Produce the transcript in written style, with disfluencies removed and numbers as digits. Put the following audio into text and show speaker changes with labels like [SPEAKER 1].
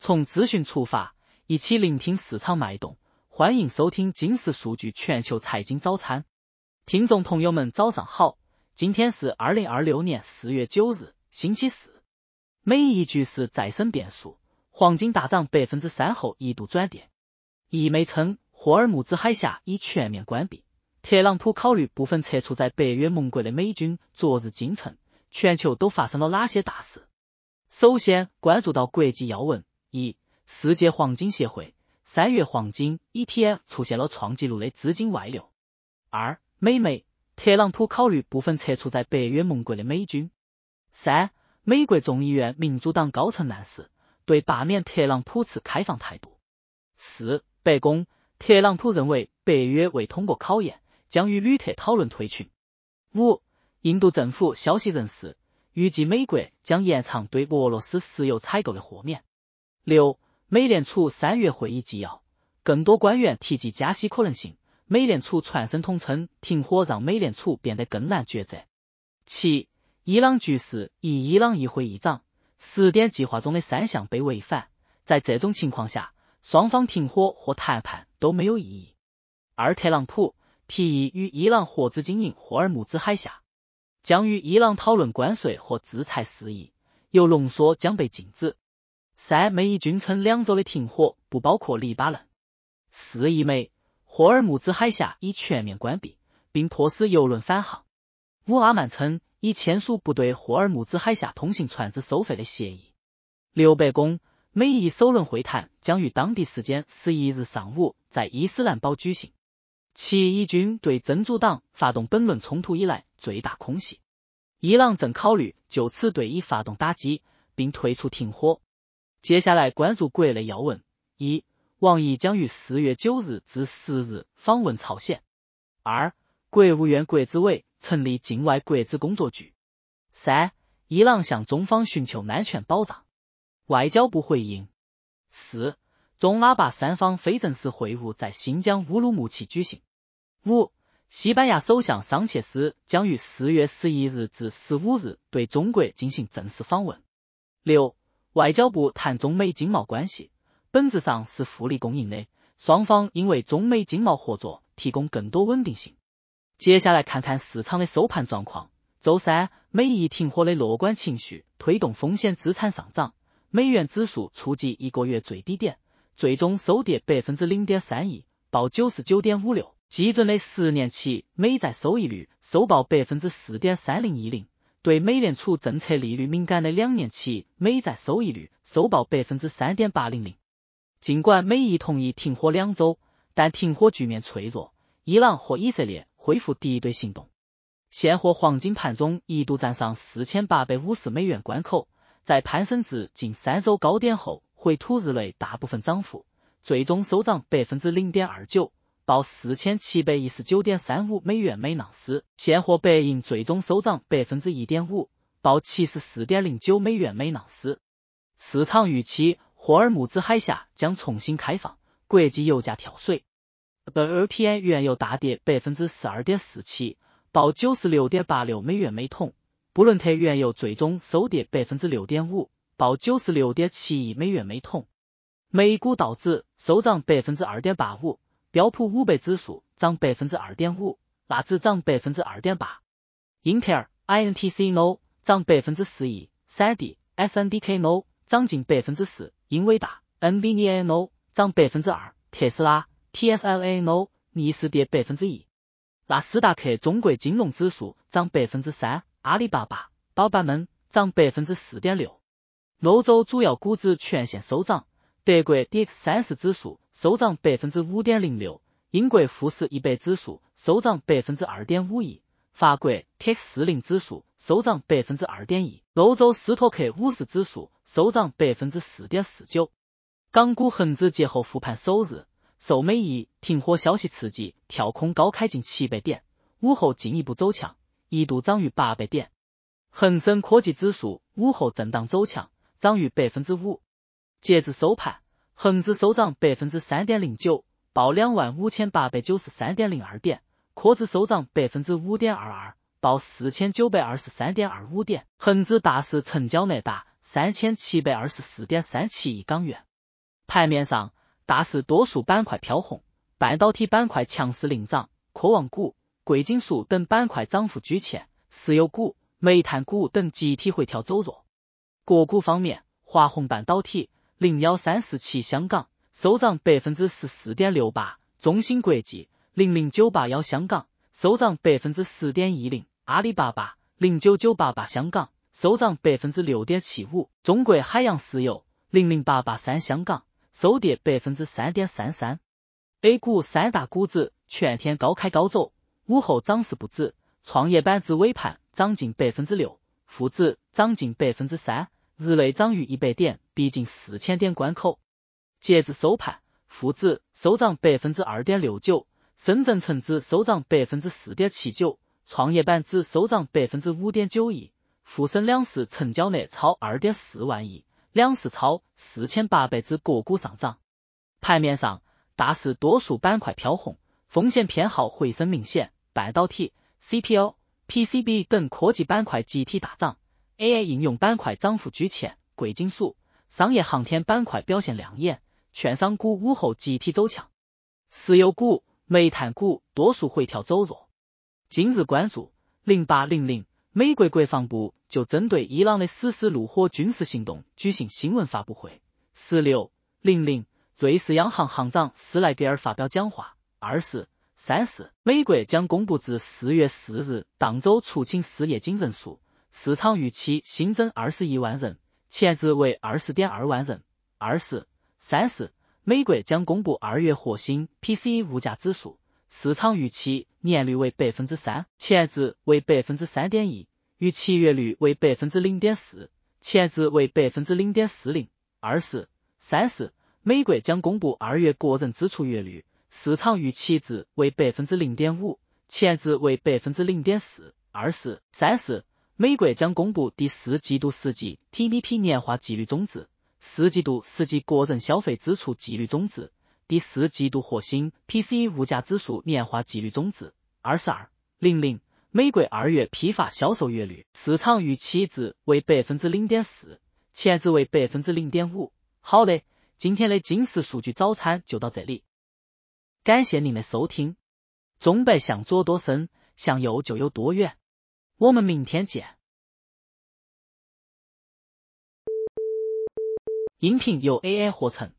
[SPEAKER 1] 从资讯出发，一起聆听市场脉动。欢迎收听金石数据全球财经早餐。听众朋友们早上好，今天是2026年4月9日，星期四。美伊局势再生变数，黄金大涨3%后一度转跌。伊媒称霍尔木兹海峡已全面关闭，特朗普考虑部分撤出在北约盟国的美军昨日进城，全球都发生了哪些大事？首先关注到国际要闻：一、世界黄金协会3月黄金 ETF 出现了创纪录的资金外流。二、美媒特朗普考虑部分撤出在北约盟国的美军。三、美国众议院民主党高层人士对罢免特朗普持开放态度。四、白宫特朗普认为北约未通过考验，将与吕特讨论退群。五、印度政府消息人士预计美国将延长对俄罗斯石油采购的豁免。六、美联储3月会议纪要，更多官员提及加息可能性，美联储传声筒称停火让美联储变得更难抉择。七、伊朗局势，伊朗议会议长10点计划中的3项被违反，在这种情况下，双方停火或谈判都没有意义。而特朗普提议与伊朗合资经营霍尔木兹海峡，将与伊朗讨论关税或制裁事宜，铀浓缩将被禁止。三、美伊均称2周的停火不包括黎巴嫩。四、伊媒霍尔木兹海峡已全面关闭，并迫使油轮返航。五、阿曼称已签署不对霍尔木兹海峡通行船只收费的协议。六、白宫美伊首轮会谈将于当地时间11日上午在伊斯兰堡举行。七、伊军对真主党发动本轮冲突以来最大空袭，伊朗正考虑就此对伊发动打击，并退出停火。接下来关注国内要闻：一、王毅将于4月9日至10日访问朝鲜。二、国务院国资委成立境外国资工作局。三、伊朗向中方寻求安全保障，外交部回应。四、中阿巴三方非正式会晤在新疆乌鲁木齐举行。五、西班牙首相桑切斯将于4月11日至15日对中国进行正式访问。六、外交部谈中美经贸关系，本质上是互利共赢的，双方应为中美经贸合作提供更多稳定性。接下来看看市场的收盘状况。周三，美伊停火的乐观情绪推动风险资产上涨，美元指数触及1个月最低点，最终收跌 0.31%， 报 99.56， 基准的10年期美债收益率收报 4.3010%， 对美联储政策利率敏感的2年期美债收益率收报 3.800%。 尽管美伊同意停火2周，但停火局面脆弱，伊朗和以色列恢复敌对行动。现货黄金盘中一度站上4850美元关口，在攀升至近3周高点后回吐日内大部分涨幅，最终收涨 0.29%， 报 4719.35 美元每盎司。现货白银最终收涨 1.5%， 报 74.09 美元每盎司。市场预期霍尔木兹海峡将重新开放，国际油价跳水。WTI 原油大跌 12.47%， 报 96.86 美元每桶。布伦特原油最终收跌 6.5%， 报 96.71 美元每桶。美股道指收涨 2.85%， 标普500指数涨 2.5%， 纳指涨 2.8%。英特尔 INTC No 涨 4%， 3D SNDK No 涨近 4%， 英伟达 NVIDIA No 涨 2%， 特斯拉 TSLA No 逆势跌 1%。纳斯达克中国金融指数涨 3%， 阿里巴巴、宝巴们涨 4.6%。欧洲主要股指全线收涨，德国 DAX30 指数收涨 5.06%， 英国富时100指数收涨 2.51%， 法国 TX40 指数收涨 2.1%， 欧洲斯托克50指数收涨 4.49%。港股恒指节后复盘首日，受美伊停火消息刺激，跳空高开近700点，午后进一步走强，一度涨逾800点。恒生科技指数午后震荡走强，涨逾 5%。截至收盘，恒指收涨 3.09%， 报 25,893.02 点，科指收涨 5.22%， 报 4,923.25 点，恒指大市成交额达 3,724.37亿港元。 盘面上，大市多数板块飘红，半导体板块强势领涨，科网股、贵金属等板块涨幅居前，石油股、煤炭股等集体回调走弱。个股方面，华虹半导体、01347香港收涨 14.68%， 中芯国际、00981香港收涨 10.10%， 阿里巴巴、09988香港收涨 6.75%， 中国海洋石油、00883香港收跌 3.33%。 A 股三大股指全天高开高走，午后涨势不止，创业板指尾盘涨近 6%， 沪指涨近 3%， 日内涨逾100点，逼近4000点关口。截至收盘，沪指收涨 2.69%， 深圳成指收涨 4.79%， 创业板指收涨 5.91%， 沪深两市成交额超 2.4万亿，两市超4800只个股上涨。盘面上，大市多数板块飘红，风险偏好回升明显，半导体、CPU、PCB 等科技板块集体大涨， AI 应用板块涨幅居前，贵金属、商业航天板块表现亮眼，券商股午后集体走强。石油股、煤炭股多数回调走弱。今日关注0800，美国国防部就针对伊朗的实施怒火军事行动举行新闻发布会。1600，瑞士央行行长施莱格尔发表讲话。24、34，美国将公布至4月4日当周出勤失业金人数，市场预期新增21万人，前值为 20.2 万人。24、34，美国将公布2月核心 PCE 物价指数，市场预期年率为 3%， 前值为 3.1%， 预期月率为 0.4%， 前值为 0.40%。24、34，美国将公布2月个人支出月率，市场预期值为 0.5%， 前值为 0.4%。24、34，美国将公布第四季度实际 TPP 年化季率总值，四季度实际个人消费支出季率总值，第四季度核心 PCE 物价指数年化季率总值。22.00，美国2月批发销售月率，市场预期值为 0.4%， 前值为 0.5%。好的，今天的金石数据早餐就到这里，感谢您的收听。中北向左多深，向右就有多远。我们明天见。音频由 AI 合成。